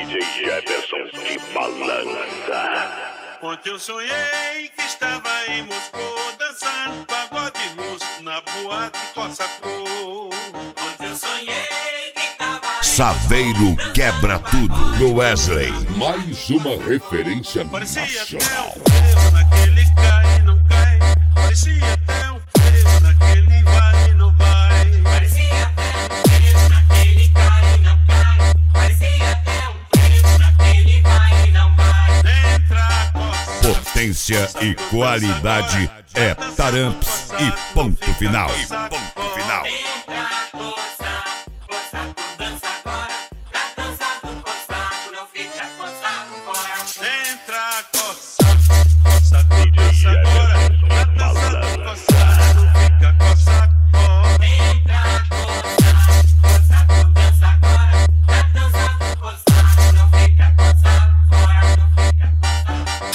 DJ Jefferson que balança. Ontem eu sonhei que estava em Moscou dançando pagode russo na boate Cossacô. Ontem eu sonhei que estava Saveiro quebra tudo no Wesley. Mais uma referência Parecia até nacional. um frevo naquele cai e não cai. Parecia até um frevo naquele vai e não vai. Parecia até um frevo naquele cai e não cai. Parecia até um frevo naquele vai e não vai. Entra, coça. Potência e qualidade é Taramps e ponto final. Ponto final. Entra, coça, coça, tu dança agora. Tá dançando, coçado, não fica coçado fora. Entra, coça, coça, tu dança agora. Tá dançando, coçado, não fica coça fora. Entra, coça, coça, tu dança agora. Tá dançando, coçado, não fica coçado fora. Não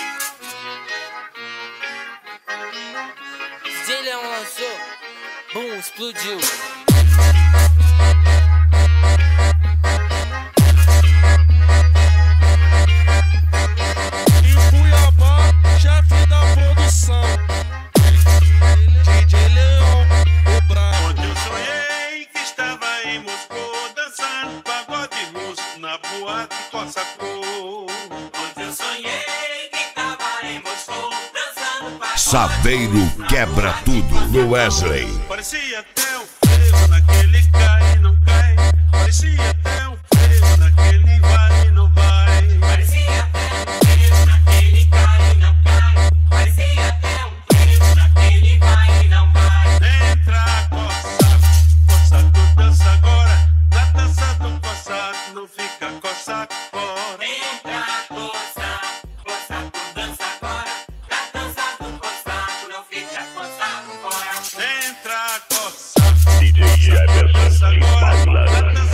fica DJ Leão lançou, bum, explodiu. Em Cuiabá, chefe da produção, DJ Leão, o brabo. Ontem eu sonhei que estava em Moscou dançando pagode russo na boate Cossacô. Ontem eu sonhei que tava em Moscou dançando pagode. Saveiro quebra tudo no Wesley. Parecia até um frevo naquele cai e não cai. Parecia até um frevo naquele vai e não vai. Parecia até um frevo naquele cai e não cai. Parecia até um frevo naquele vai e não vai. Entra, coça, coça, tu dança agora. Tá dançando coçado, não fica coça fora. Entra, coça, coça, tu dança agora. Tá dançando coçado, não fica coçado fora. Entra, coça, DJ dança Jefferson que agora. Tá balança.